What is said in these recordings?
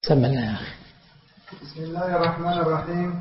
سمع الله يا أخي. بسم الله الرحمن الرحيم.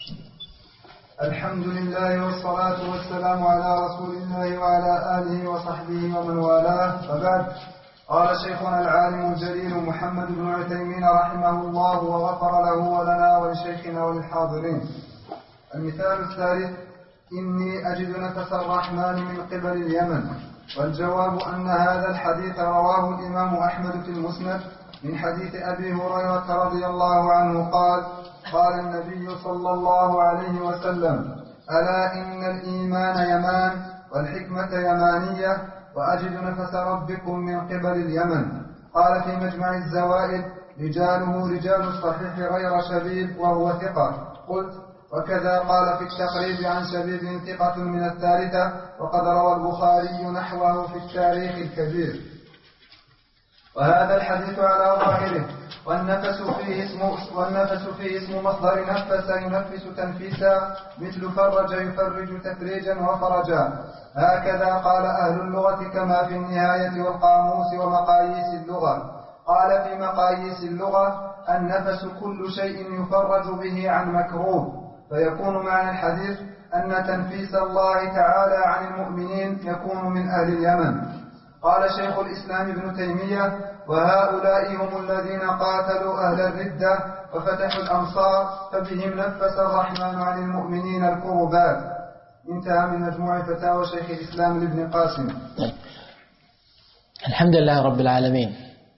الحمد لله والصلاة والسلام على رسول الله وعلى آله وصحبه ومن والاه، وبعد. قال شيخنا العالم الجليل محمد بن عثيمين رحمه الله وغفر له ولنا ولشيخنا وللحاضرين. المثال الثالث: إني أجد نفس الرحمن من قبل اليمن. والجواب أن هذا الحديث رواه الإمام أحمد في المسند من حديث أبي هريرة رضي الله عنه قال: قال النبي صلى الله عليه وسلم: ألا إن الإيمان يمان والحكمة يمانية وأجد نفس ربكم من قبل اليمن. قال في مجمع الزوائد: رجاله رجال الصحيح غير شبيب وهو ثقة. قلت: وكذا قال في التقريب عن شبيب ثقة من الثالثة، وقد روى البخاري نحوه في التاريخ الكبير. وهذا الحديث على ظاهره، والنفس فيه اسم مصدر نفس ينفس تنفيسا، مثل فرج يفرج تفريجا وفرجا. هكذا قال أهل اللغة كما في النهاية والقاموس ومقاييس اللغة. قال في مقاييس اللغة: النفس كل شيء يفرج به عن مكروه. فيكون معنى الحديث أن تنفيس الله تعالى عن المؤمنين يكون من أهل اليمن. قال شيخ الإسلام ابن تيمية: وهؤلاء هم الذين قاتلوا أهل الردة وفتحوا الأمصار، فبهم نفس الرحمن عن المؤمنين الكربات. انتهى من مجموع فتاوى شيخ الإسلام لابن قاسم. الحمد لله رب العالمين،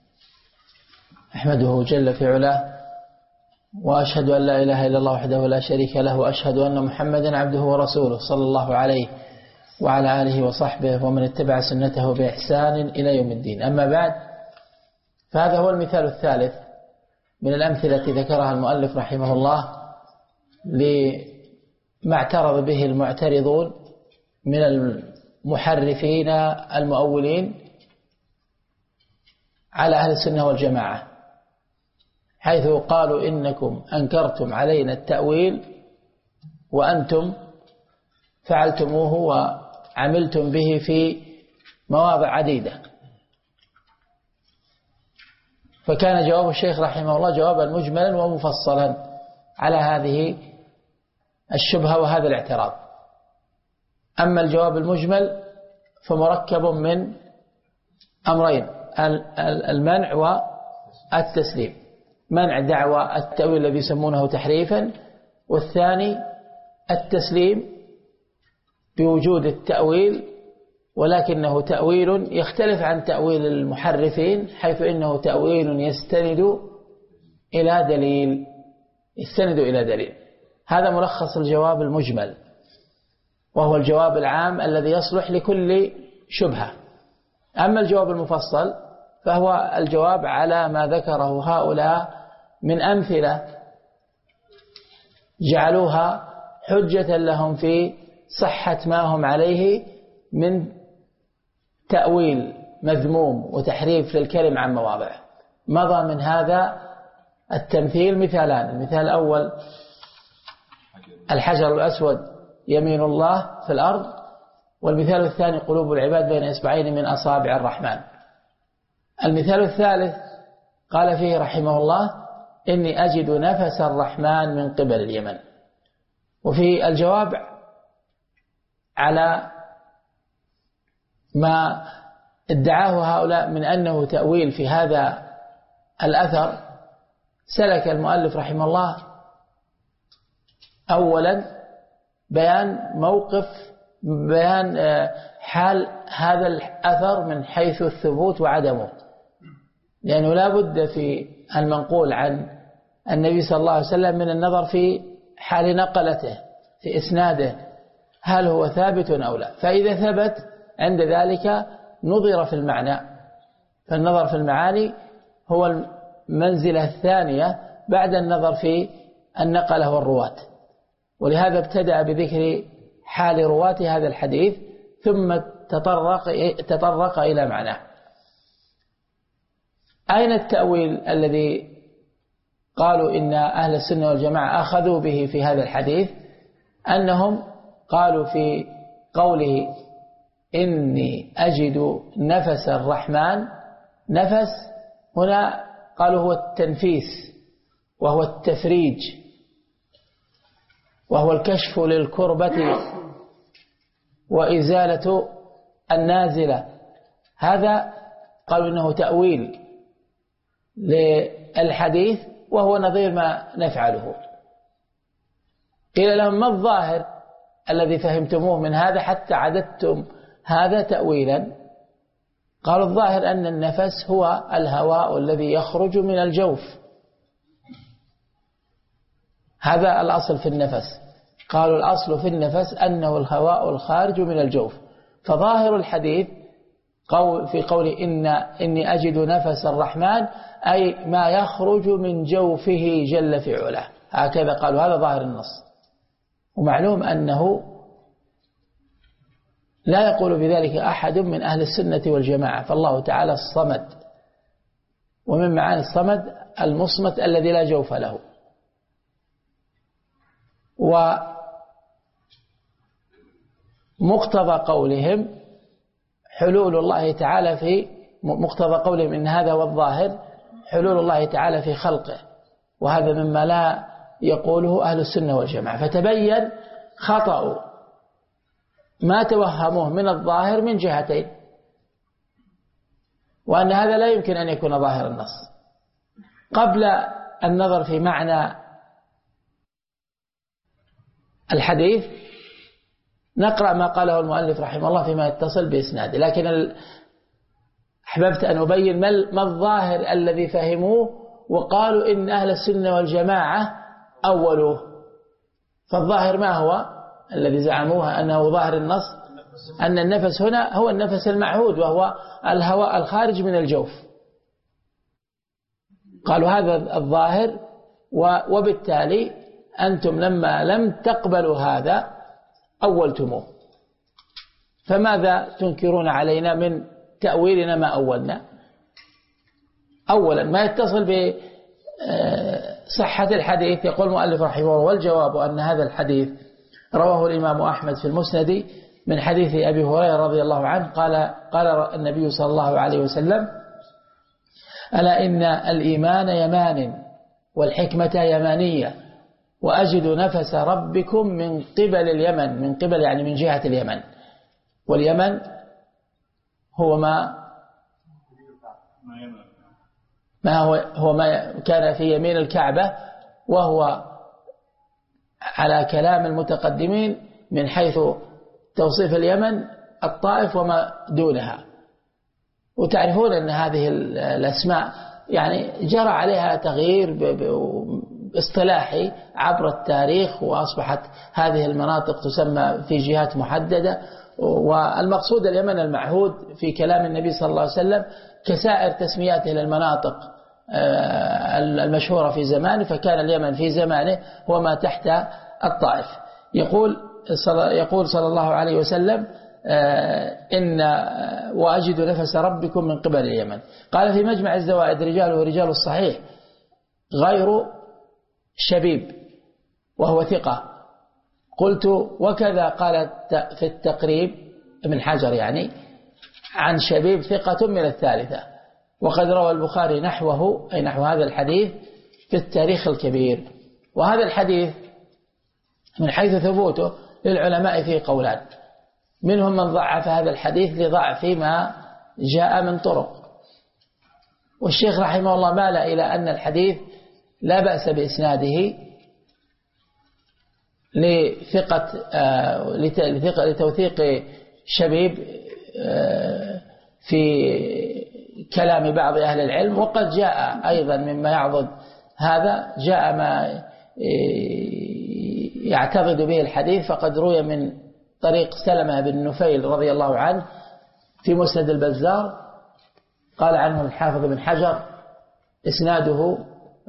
أحمده جل في علاه، وأشهد أن لا إله إلا الله وحده لا شريك له، وأشهد أن محمدا عبده ورسوله صلى الله عليه وعلى آله وصحبه ومن اتبع سنته بإحسان إلى يوم الدين. أما بعد، فهذا هو المثال الثالث من الأمثلة التي ذكرها المؤلف رحمه الله لما اعترض به المعترضون من المحرفين المؤولين على أهل السنة والجماعة، حيث قالوا: إنكم أنكرتم علينا التأويل وأنتم فعلتموه وعملتم به في مواضع عديدة. فكان جواب الشيخ رحمه الله جوابا مجملا ومفصلا على هذه الشبهة وهذا الاعتراض. أما الجواب المجمل فمركب من أمرين: المنع والتسليم. منع دعوى التأويل الذي يسمونه تحريفا، والثاني التسليم بوجود التأويل، ولكنه تأويل يختلف عن تأويل المحرفين، حيث إنه تأويل يستند إلى دليل. هذا ملخص الجواب المجمل، وهو الجواب العام الذي يصلح لكل شبهة. أما الجواب المفصل فهو الجواب على ما ذكره هؤلاء من أمثلة جعلوها حجة لهم في صحة ما هم عليه من تأويل مذموم وتحريف للكلم عن مواضعه. مضى من هذا التمثيل مثالان: المثال الأول: الحجر الأسود يمين الله في الأرض، والمثال الثاني: قلوب العباد بين إصبعين من أصابع الرحمن. المثال الثالث قال فيه رحمه الله: إني أجد نفس الرحمن من قبل اليمن. وفي الجواب على ما ادعاه هؤلاء من أنه تأويل في هذا الأثر، سلك المؤلف رحمه الله أولا بيان حال هذا الأثر من حيث الثبوت وعدمه، لأنه لا بد في المنقول عن النبي صلى الله عليه وسلم من النظر في حال نقلته، في إسناده، هل هو ثابت أو لا. فإذا ثبت عند ذلك نظر في المعنى، فالنظر في المعاني هو المنزلة الثانية بعد النظر في النقلة والرواة. ولهذا ابتدأ بذكر حال رواة هذا الحديث ثم تطرق إلى معناه. أين التأويل الذي قالوا إن أهل السنة والجماعة أخذوا به في هذا الحديث؟ أنهم قالوا في قوله: إني أجد نفس الرحمن، نفس هنا قالوا هو التنفيس وهو التفريج، وهو الكشف للكربة وإزالة النازلة. هذا قالوا إنه تأويل للحديث وهو نظير ما نفعله. قيل لهم: ما الظاهر الذي فهمتموه من هذا حتى عددتم هذا تأويلا؟ قالوا: الظاهر أن النفس هو الهواء الذي يخرج من الجوف، هذا الأصل في النفس. قالوا: الأصل في النفس أنه الهواء الخارج من الجوف. فظاهر الحديث في قول إني أجد نفس الرحمن، أي ما يخرج من جوفه جل في علاه، هكذا قالوا، هذا ظاهر النص. ومعلوم أنه لا يقول بذلك أحد من أهل السنة والجماعة، فالله تعالى الصمد، ومن معاني الصمد المصمت الذي لا جوف له. ومقتضى قولهم حلول الله تعالى في مقتضى قولهم إن هذا هو الظاهر، حلول الله تعالى في خلقه، وهذا مما لا يقوله أهل السنة والجماعة. فتبين خطأ ما توهموه من الظاهر من جهتين، وأن هذا لا يمكن أن يكون ظاهر النص. قبل النظر في معنى الحديث نقرأ ما قاله المؤلف رحمه الله فيما يتصل بإسناده، لكن أحببت أن أبين ما الظاهر الذي فهموه وقالوا إن أهل السنة والجماعة أولوه. فالظاهر ما هو الذي زعموه أنه ظاهر النص؟ أن النفس هنا هو النفس المعهود، وهو الهواء الخارج من الجوف. قالوا هذا الظاهر، وبالتالي أنتم لما لم تقبلوا هذا أولتموه، فماذا تنكرون علينا من تأويلنا ما أولنا؟ أولا ما يتصل بصحة الحديث، يقول المؤلف رحمه الله: والجواب أن هذا الحديث رواه الإمام أحمد في المسند من حديث أبي هريرة رضي الله عنه قال النبي صلى الله عليه وسلم: ألا إن الإيمان يمان والحكمة يمانية وأجد نفس ربكم من قبل اليمن. من قبل يعني من جهة اليمن، واليمن هو ما كان في يمين الكعبة، وهو على كلام المتقدمين من حيث توصيف اليمن الطائف وما دونها. وتعرفون أن هذه الأسماء يعني جرى عليها تغيير اصطلاحي عبر التاريخ، وأصبحت هذه المناطق تسمى في جهات محددة. والمقصود اليمن المعهود في كلام النبي صلى الله عليه وسلم كسائر تسمياته للمناطق المشهورة في زمانه، فكان اليمن في زمانه هو ما تحت الطائف. يقول صلى الله عليه وسلم: إن وأجد نفس ربكم من قبل اليمن. قال في مجمع الزوائد: رجاله رجال الصحيح غير شبيب وهو ثقة. قلت: وكذا قال في التقريب ابن حجر يعني عن شبيب ثقة من الثالثة. وقد روى البخاري نحوه، أي نحو هذا الحديث، في التاريخ الكبير. وهذا الحديث من حيث ثبوته للعلماء فيه قولان، منهم من ضعف هذا الحديث لضعف ما جاء من طرق، والشيخ رحمه الله مال إلى أن الحديث لا بأس بإسناده لتوثيق شبيب في كلام بعض أهل العلم. وقد جاء أيضا مما يعضد هذا، جاء ما يعتقد به الحديث، فقد روي من طريق سلمة بن نفيل رضي الله عنه في مسند البزار، قال عنه الحافظ بن حجر إسناده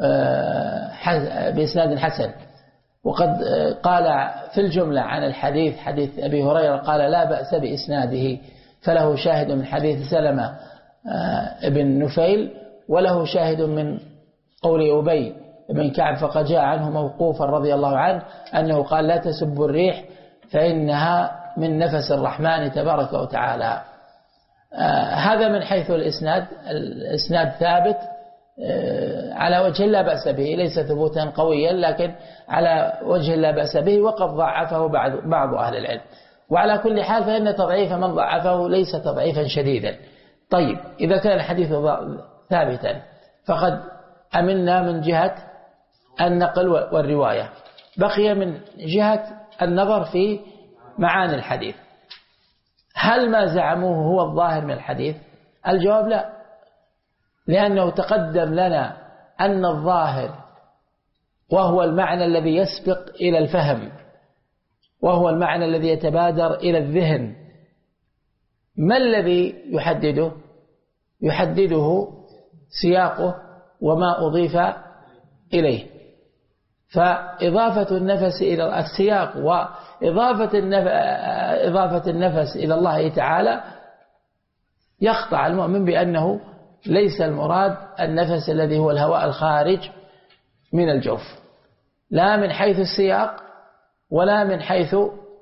بإسناد حسن. وقد قال في الجملة عن الحديث حديث أبي هريرة قال: لا بأس بإسناده، فله شاهد من حديث سلمة بن نفيل، وله شاهد من قول أبي بن كعب، فقد جاء عنه موقوفا رضي الله عنه أنه قال: لا تسبوا الريح فإنها من نفس الرحمن تبارك وتعالى. هذا من حيث الإسناد ثابت على وجه لا بأس به، ليس ثبوتا قويا لكن على وجه لا بأس به، وقد ضعفه بعض أهل العلم. وعلى كل حال فإن تضعيف من ضعفه ليس تضعيفا شديدا. طيب إذا كان الحديث ثابتا فقد أمنا من جهة النقل والرواية، بقي من جهة النظر في معاني الحديث. هل ما زعموه هو الظاهر من الحديث؟ الجواب لا، لأنه تقدم لنا أن الظاهر وهو المعنى الذي يسبق إلى الفهم، وهو المعنى الذي يتبادر إلى الذهن، ما الذي يحدده؟ يحدده سياقه وما أضيف إليه. فإضافة النفس إلى السياق وإضافة النفس إلى الله تعالى يقطع المؤمن بأنه ليس المراد النفس الذي هو الهواء الخارج من الجوف، لا من حيث السياق ولا من حيث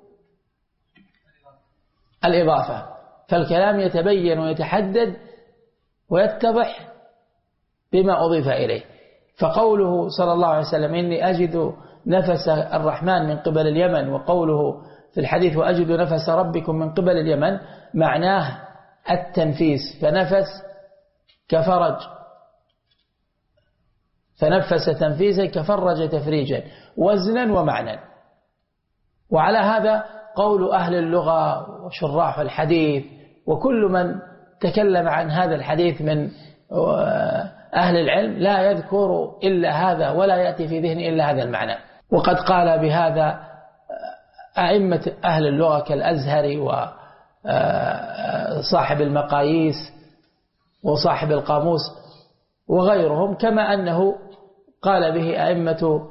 الإضافة، فالكلام يتبين ويتحدد ويتضح بما أضيف إليه. فقوله صلى الله عليه وسلم إني أجد نفس الرحمن من قبل اليمن، وقوله في الحديث وأجد نفس ربكم من قبل اليمن، معناه التنفيس، فنفس كفرج، فنفس تنفيسا كفرج تفريجا، وزنا ومعنى. وعلى هذا قول أهل اللغة وشراح الحديث وكل من تكلم عن هذا الحديث من أهل العلم لا يذكر إلا هذا ولا يأتي في ذهن إلا هذا المعنى. وقد قال بهذا أئمة أهل اللغة كالأزهري وصاحب المقاييس وصاحب القاموس وغيرهم، كما أنه قال به أئمة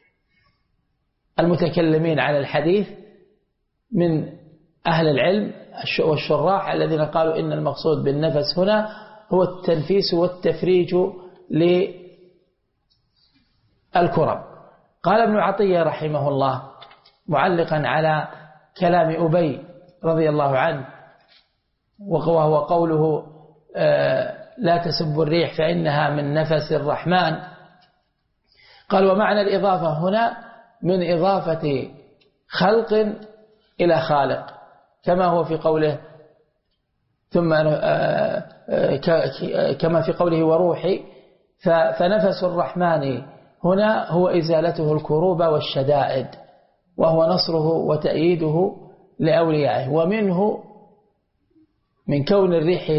المتكلمين على الحديث من أهل العلم والشراح الذين قالوا إن المقصود بالنفس هنا هو التنفيس والتفريج للكرم. قال ابن عطية رحمه الله معلقا على كلام أبي رضي الله عنه، وهو قوله لا تسبوا الريح فإنها من نفس الرحمن، قال ومعنى الإضافة هنا من إضافة خلق إلى خالق، كما هو في قوله كما في قوله وروحي، فنفس الرحمن هنا هو إزالته الكروب والشدائد، وهو نصره وتأييده لأوليائه. ومنه من كون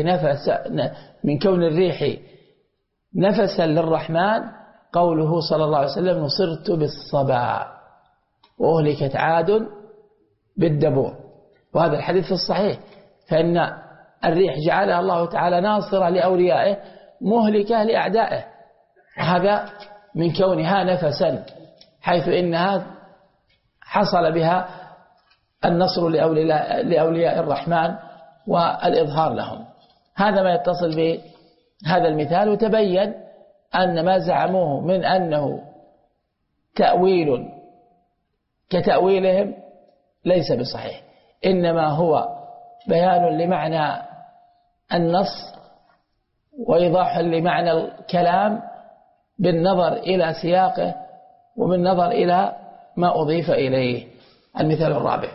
الريح نفسا للرحمن قوله صلى الله عليه وسلم نصرت بالصبا وأهلكت عاد بالدبور، وهذا الحديث في الصحيح، فإن الريح جعلها الله تعالى ناصرة لأوليائه مهلكة لأعدائه، هذا من كونها نفسا، حيث إنها حصل بها النصر لأولياء الرحمن والإظهار لهم. هذا ما يتصل بهذا المثال. وتبين أن ما زعموه من أنه تأويل كتأويلهم ليس بصحيح، إنما هو بيان لمعنى النص وإيضاح لمعنى الكلام بالنظر إلى سياقه وبالنظر إلى ما أضيف إليه. المثال الرابع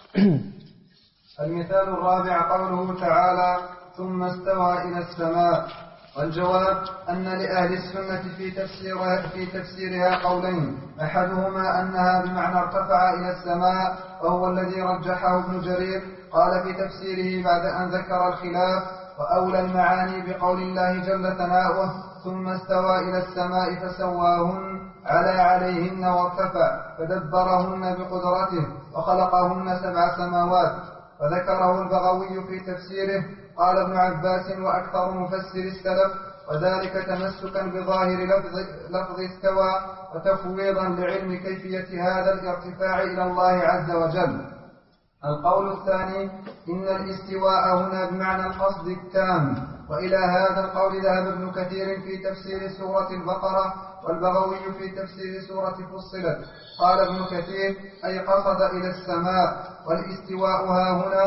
المثال الرابع قوله تعالى ثم استوى إلى السماء. والجواب أن لأهل السنة في تفسيرها قولين، أحدهما أنها بمعنى ارتفع إلى السماء، وهو الذي رجحه ابن جرير، قال في تفسيره بعد أن ذكر الخلاف وأولى المعاني بقول الله جل ثناؤه ثم استوى إلى السماء فسواهن عليهن وارتفع فدبرهن بقدرته وخلقهن 7 سماوات. فذكره البغوي في تفسيره. قال ابن عباس وأكثر مفسر السلف وذلك تمسكا بظاهر لفظ استوى وتفويضا لعلم كيفية هذا الارتفاع إلى الله عز وجل. القول الثاني إن الاستواء هنا بمعنى القصد التام، وإلى هذا القول ذهب ابن كثير في تفسير سورة البقرة والبغوي في تفسير سورة فصلت. قال ابن كثير أي قصد إلى السماء، والاستواء ها هنا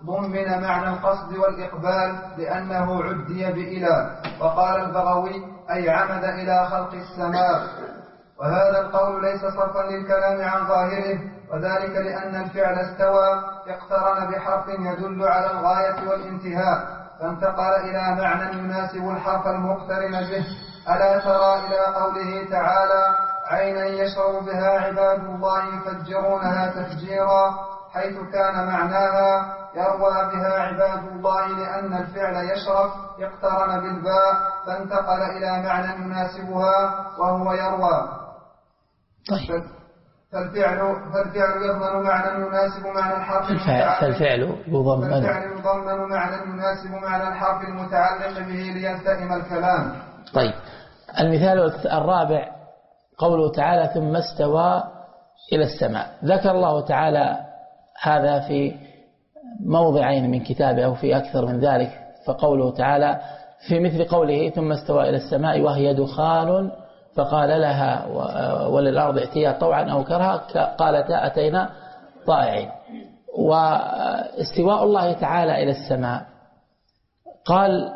ضمن معنى القصد والإقبال لأنه عدي بإلى. وقال البغوي أي عمد إلى خلق السماء. وهذا القول ليس صرفا للكلام عن ظاهره، وذلك لأن الفعل استوى اقترن بحرف يدل على الغاية والانتهاء، فانتقل إلى معنى يناسب الحرف المقترن به. ألا ترى إلى قوله تعالى عينا يشرب بها عباد الله يفجرونها تفجيرا، حيث كان معناها يروى بها عباد الله، لأن الفعل يشرب اقترن بالباء فانتقل إلى معنى يناسبها وهو يروى. طيب. فالفعل يضمن معنى يناسب معنى الحرف فالفعل يضمن معنى يناسب معنى الحرف المتعلق به ليلتئم الكلام. طيب. المثال الرابع قوله تعالى ثم استوى إلى السماء. ذكر الله تعالى هذا في موضعين من كتابه أو في أكثر من ذلك. فقوله تعالى في مثل قوله ثم استوى إلى السماء وهي دخان فقال لها وللأرض ائتيا طوعا أو كرها قالتا أتينا طائعين. واستواء الله تعالى إلى السماء قال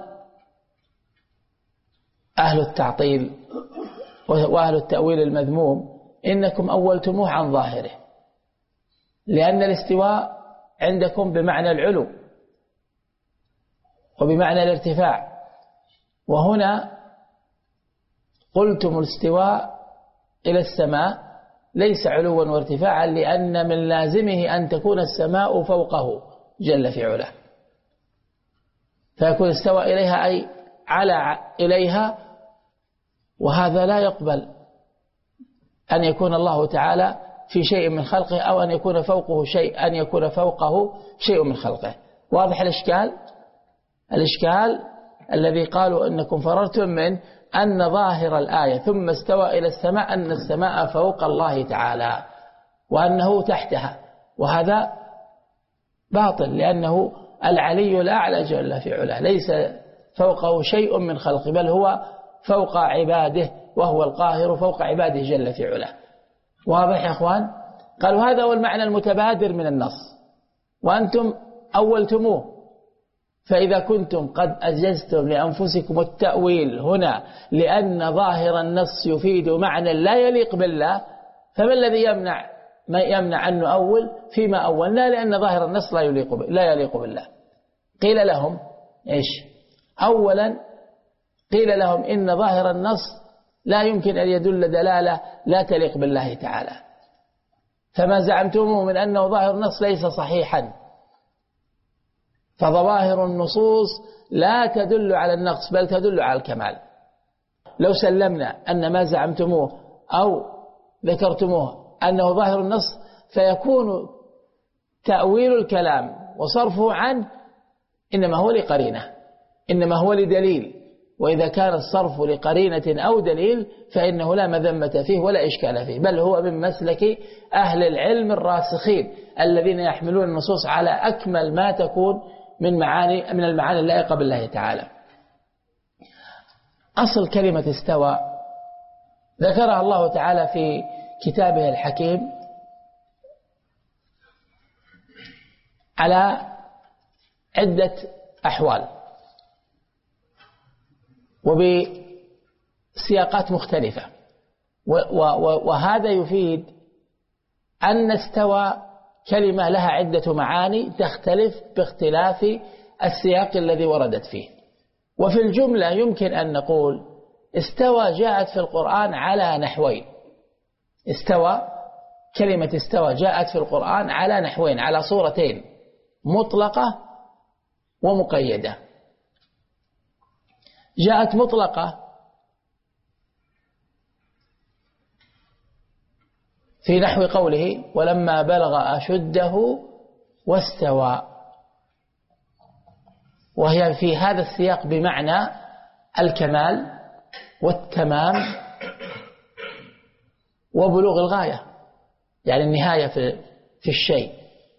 أهل التعطيل وأهل التأويل المذموم إنكم أولتموه عن ظاهره، لأن الاستواء عندكم بمعنى العلو وبمعنى الارتفاع، وهنا قلتم الاستواء إلى السماء ليس علوا وارتفاعا، لأن من لازمه أن تكون السماء فوقه جل في علاه، فيكون استوى إليها أي على إليها، وهذا لا يقبل أن يكون الله تعالى في شيء من خلقه أو أن يكون فوقه شيء، أن يكون فوقه شيء من خلقه. واضح الإشكال؟ الإشكال الذي قالوا أنكم فررتم منه أن ظاهر الآية ثم استوى إلى السماء أن السماء فوق الله تعالى وأنه تحتها، وهذا باطل، لأنه العلي الأعلى جل في علاه ليس فوقه شيء من خلقه، بل هو فوق عباده، وهو القاهر فوق عباده جل في علاه. واضح يا أخوان؟ قالوا هذا هو المعنى المتبادر من النص وأنتم أولتموه. فإذا كنتم قد أجزتم لأنفسكم التأويل هنا لأن ظاهر النص يفيد معنى لا يليق بالله، فما الذي يمنع أن نؤول فيما أولنا لأن ظاهر النص لا يليق بالله؟ قيل لهم إيش؟ أولا قيل لهم إن ظاهر النص لا يمكن أن يدل دلالة لا تليق بالله تعالى، فما زعمتموه من أنه ظاهر النص ليس صحيحا، فظواهر النصوص لا تدل على النقص بل تدل على الكمال. لو سلمنا أن ما زعمتموه أو ذكرتموه أنه ظاهر النص فيكون تأويل الكلام وصرفه عنه إنما هو لقرينة، إنما هو لدليل، وإذا كان الصرف لقرينة أو دليل فإنه لا مذمة فيه ولا إشكال فيه، بل هو من مسلك أهل العلم الراسخين الذين يحملون النصوص على أكمل ما تكون من المعاني اللائقة بالله تعالى. أصل كلمة استوى ذكرها الله تعالى في كتابه الحكيم على عدة أحوال وبسياقات مختلفة، وهذا يفيد أن استوى كلمة لها عدة معاني تختلف باختلاف السياق الذي وردت فيه. وفي الجملة يمكن أن نقول استوى جاءت في القرآن على نحوين. كلمة استوى جاءت في القرآن على نحوين، على صورتين، مطلقة ومقيدة. جاءت مطلقة في نحو قوله ولما بلغ أشده واستوى، وهي في هذا السياق بمعنى الكمال والتمام وبلوغ الغاية، يعني النهاية في الشيء.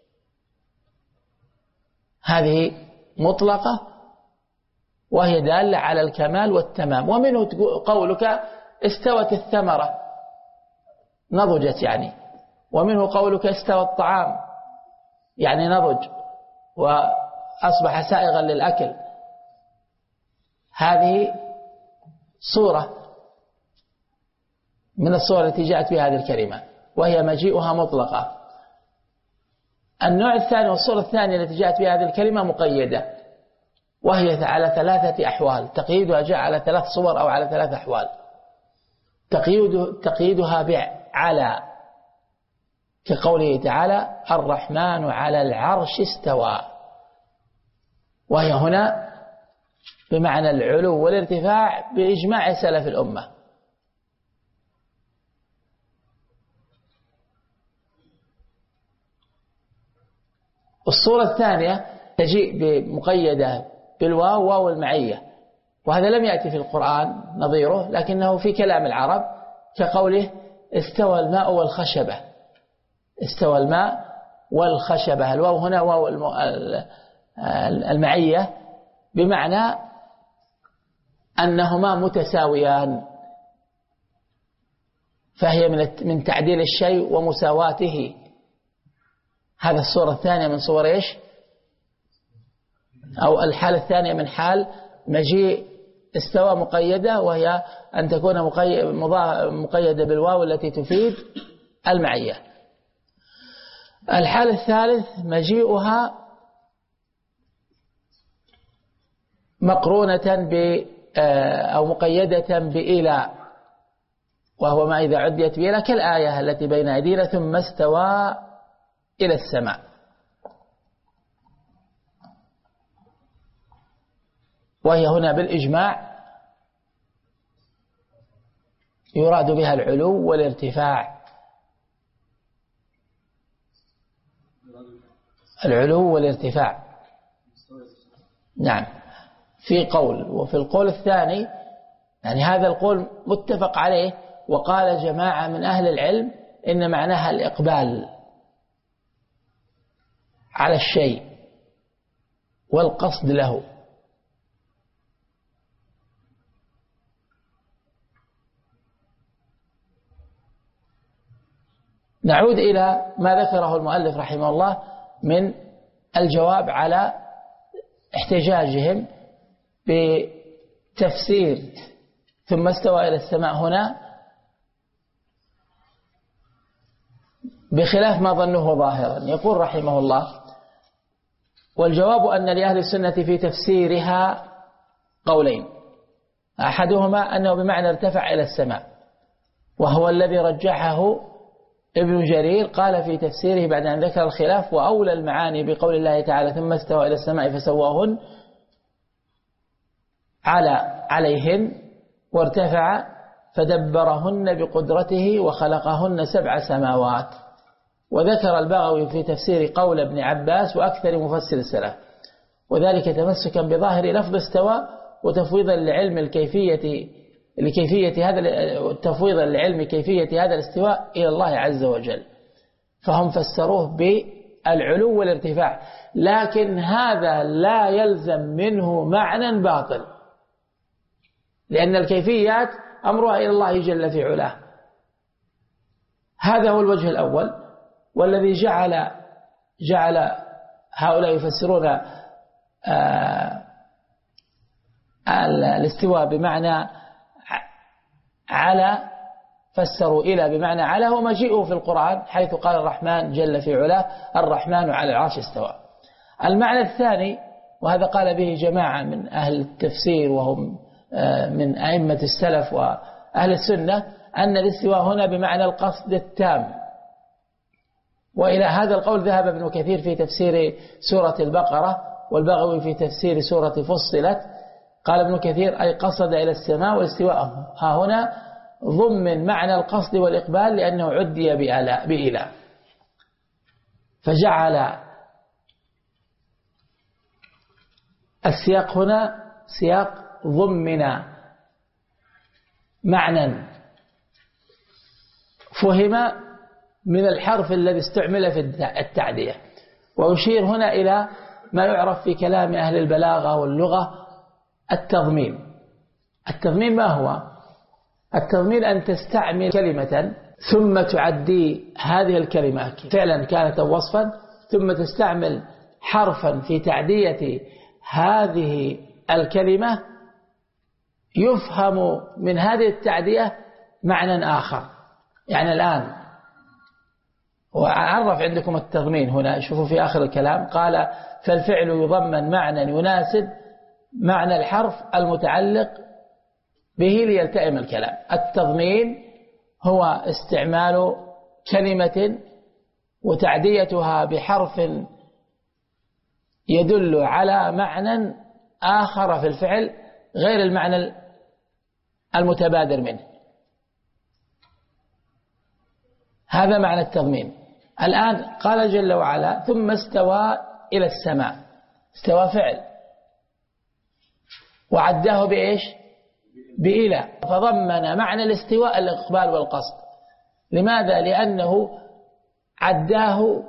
هذه مطلقة وهي دالة على الكمال والتمام. ومنه قولك استوت الثمرة نضجت يعني، ومنه قولك استوى الطعام يعني نضج، وأصبح سائغا للأكل. هذه صورة من الصور التي جاءت بها هذه الكلمة، وهي مجيئها مطلقة. النوع الثاني والصورة الثانية التي جاءت بها هذه الكلمة مقيدة، وهي على 3 أحوال. تقييدها جاء على 3 صور أو على 3 أحوال. تقييدها بعلى، كقوله تعالى الرحمن على العرش استوى، وهي هنا بمعنى العلو والارتفاع بإجماع سلف الأمة. الصورة الثانية تجيء بمقيدة بالواو، واو المعية، وهذا لم يأتي في القرآن نظيره، لكنه في كلام العرب، كقوله استوى الماء والخشبة. استوى الماء والخشبة، الواو هنا واو المعية، بمعنى أنهما متساويان، فهي من تعديل الشيء ومساواته. هذا الصورة الثانية من صور إيش؟ أو الحالة الثانية من حال مجيء استوى مقيدة، وهي أن تكون مقيدة بالواو التي تفيد المعية. الحالة الثالث مجيئها مقرونة أو مقيدة بإلى، وهو ما إذا عديت بإلى، كالآية التي بين أيدينا ثم استوى إلى السماء. وهي هنا بالإجماع يراد بها العلو والارتفاع. العلو والارتفاع، نعم، في قول. وفي القول الثاني، يعني هذا القول متفق عليه، وقال جماعة من أهل العلم إن معناها الإقبال على الشيء والقصد له. نعود إلى ما ذكره المؤلف رحمه الله من الجواب على احتجاجهم بتفسير ثم استوى إلى السماء هنا بخلاف ما ظنوه ظاهرا. يقول رحمه الله: والجواب أن لأهل السنة في تفسيرها قولين، أحدهما أنه بمعنى ارتفع إلى السماء، وهو الذي رجحه ابن جرير، قال في تفسيره بعد أن ذكر الخلاف: وأولى المعاني بقول الله تعالى ثم استوى إلى السماء فسواهن عليهن وارتفع فدبرهن بقدرته وخلقهن 7 سماوات. وذكر البغوي في تفسير قول ابن عباس وأكثر مفسر السلف، وذلك تمسكا بظاهر لفظ استوى وتفويضا لعلم كيفية هذا الاستواء إلى الله عز وجل، فهم فسروه بالعلو والارتفاع، لكن هذا لا يلزم منه معنى باطل، لأن الكيفيات أمرها إلى الله جل في علاه. هذا هو الوجه الأول، والذي جعل هؤلاء يفسرون الاستواء بمعنى على، فسروا إلى بمعنى على، ومجيئه في القرآن حيث قال الرحمن جل في علاه الرحمن على العرش استوى. المعنى الثاني، وهذا قال به جماعة من أهل التفسير وهم من أئمة السلف وأهل السنة، أن الاستواء هنا بمعنى القصد التام. وإلى هذا القول ذهب ابن كثير في تفسير سورة البقرة، والبغوي في تفسير سورة فصلت. قال ابن كثير: أي قصد إلى السماء، والاستواء ها هنا ضمن معنى القصد والإقبال، لأنه عدي بإله، فجعل السياق هنا سياق ضمن معنى فهم من الحرف الذي استعمل في التعدية. وأشير هنا إلى ما يعرف في كلام أهل البلاغة واللغة التضمين. التضمين ما هو؟ التضمين أن تستعمل كلمة ثم تعدي هذه الكلمة فعلا كانت وصفا، ثم تستعمل حرفا في تعدية هذه الكلمة يفهم من هذه التعدية معنى آخر. يعني الآن وأعرف عندكم التضمين هنا، شوفوا في آخر الكلام قال فالفعل يضمن معنى يناسب معنى الحرف المتعلق به ليلتئم الكلام. التضمين هو استعمال كلمة وتعديتها بحرف يدل على معنى آخر في الفعل غير المعنى المتبادر منه. هذا معنى التضمين. الآن قال جل وعلا ثم استوى إلى السماء. استوى فعل وعداه بإيش؟ بإلى، فضمن معنى الاستواء الإقبال والقصد. لماذا؟ لأنه عداه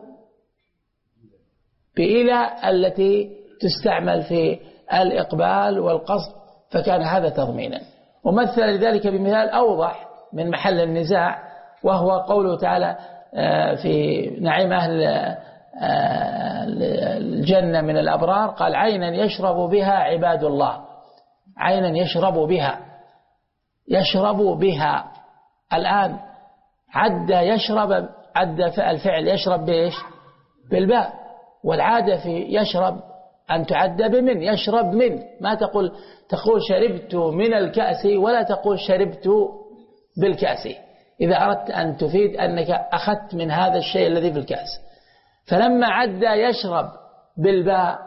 بإلى التي تستعمل في الإقبال والقصد، فكان هذا تضمينا. ومثل لذلك بمثال أوضح من محل النزاع، وهو قوله تعالى في نعيم أهل الجنة من الأبرار، قال عينا يشرب بها عباد الله. عينا يشرب بها. الآن عد يشرب، عد الفعل يشرب بإيش؟ بالباء. والعادة في يشرب أن تعد بمن. يشرب من، ما تقول شربت من الكأس ولا تقول شربت بالكأس، إذا أردت أن تفيد أنك أخذت من هذا الشيء الذي في الكأس. فلما عد يشرب بالباء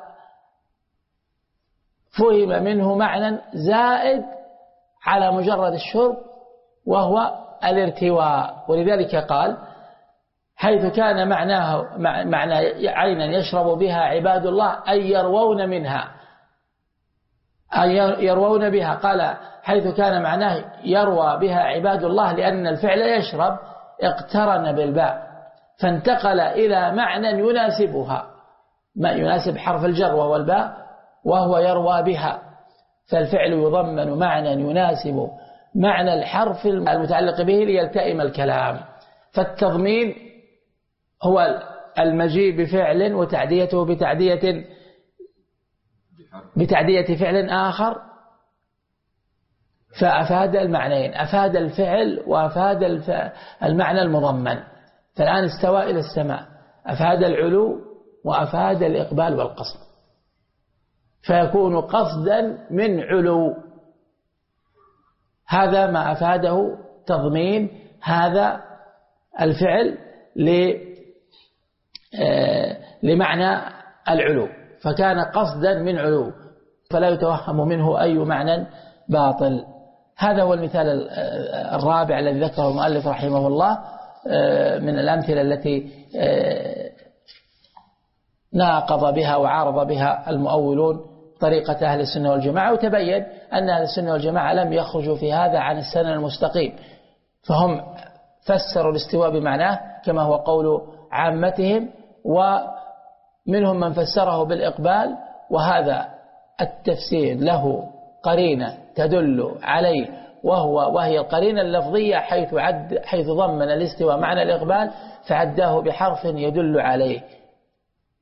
فهم منه معنى زائد على مجرد الشرب، وهو الارتواء. ولذلك قال حيث كان معنى عينا يشرب بها عباد الله أي يروون منها، أي يروون بها. قال حيث كان معناه يروى بها عباد الله، لأن الفعل يشرب اقترن بالباء، فانتقل إلى معنى يناسبها، ما يناسب حرف الجر وهو الباء، وهو يروى بها. فالفعل يضمن معنى يناسب معنى الحرف المتعلق به ليلتئم الكلام. فالتضمين هو المجيء بفعل وتعديته بتعدية فعل آخر، فأفاد المعنيين، أفاد الفعل وأفاد المعنى المضمن. فالآن استوى إلى السماء، أفاد العلو وأفاد الإقبال والقصد، فيكون قصدا من علو. هذا ما أفاده تضمين هذا الفعل لمعنى العلو، فكان قصدا من علو، فلا يتوهم منه أي معنى باطل. هذا هو المثال الرابع الذي ذكره المؤلف رحمه الله من الأمثلة التي ناقض بها وعارض بها المؤولون طريقة أهل السنة والجماعة. وتبين أن أهل السنة والجماعة لم يخرجوا في هذا عن السنن المستقيم، فهم فسروا الاستواء بمعناه كما هو قول عامتهم، ومنهم من فسره بالإقبال، وهذا التفسير له قرينة تدل عليه، وهي القرينة اللفظية، حيث ضمن الاستواء معنى الإقبال فعداه بحرف يدل عليه.